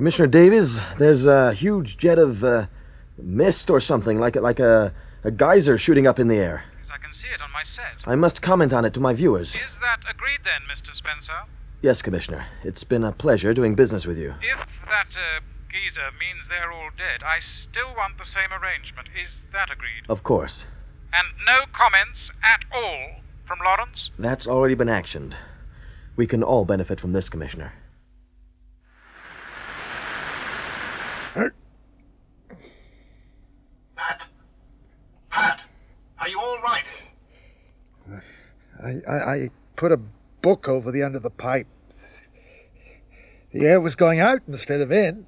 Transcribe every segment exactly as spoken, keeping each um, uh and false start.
Commissioner Davies, there's a huge jet of uh, mist or something, like, like a, a geyser shooting up in the air. Yes, I can see it on my set. I must comment on it to my viewers. Is that agreed then, Mister Spencer? Yes, Commissioner. It's been a pleasure doing business with you. If that uh, geezer means they're all dead, I still want the same arrangement. Is that agreed? Of course. And no comments at all from Lawrence? That's already been actioned. We can all benefit from this, Commissioner. Pat? Pat? Are you all right? I, I, I put a book over the end of the pipe. The air was going out instead of in.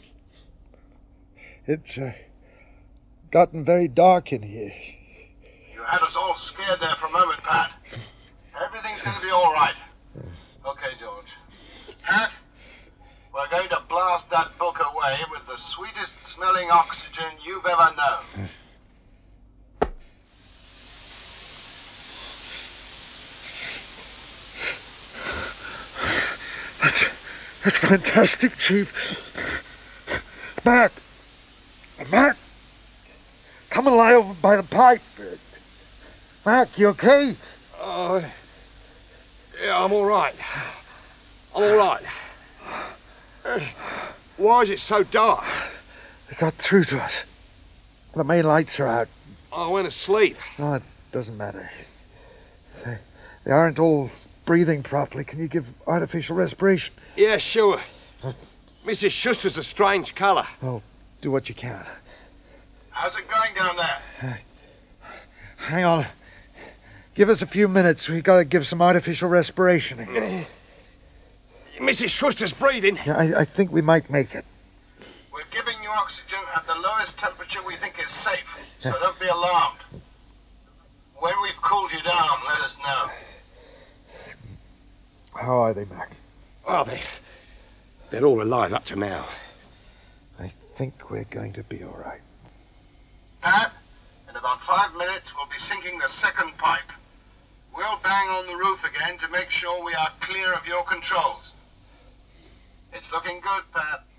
It's uh, gotten very dark in here. You had us all scared there for a moment, Pat. Everything's going to be all right. Okay, George. Pat, we're going to blast that book away with the sweetest smelling oxygen you've ever known. That's, that's fantastic, Chief. Mac! Mac! Come and lie over by the pipe. Mac, you okay? Uh, yeah, I'm all right. I'm all right. Uh, why is it so dark? They got through to us. The main lights are out. I went to sleep. No, it doesn't matter. They, they aren't all breathing properly. Can you give artificial respiration? Yeah, sure. Missus Schuster's a strange colour. Oh, do what you can. How's it going down there? Hang on. Give us a few minutes. We've got to give some artificial respiration. Missus Schuster's breathing. Yeah, I, I think we might make it. We're giving you oxygen at the lowest temperature we think is safe, so don't be alarmed. When we've cooled you down, let us know. How are they, Mac? Oh, they, they're all alive up to now. I think we're going to be all right. Pat, in about five minutes, we'll be sinking the second pipe. We'll bang on the roof again to make sure we are clear of your controls. It's looking good, Pat.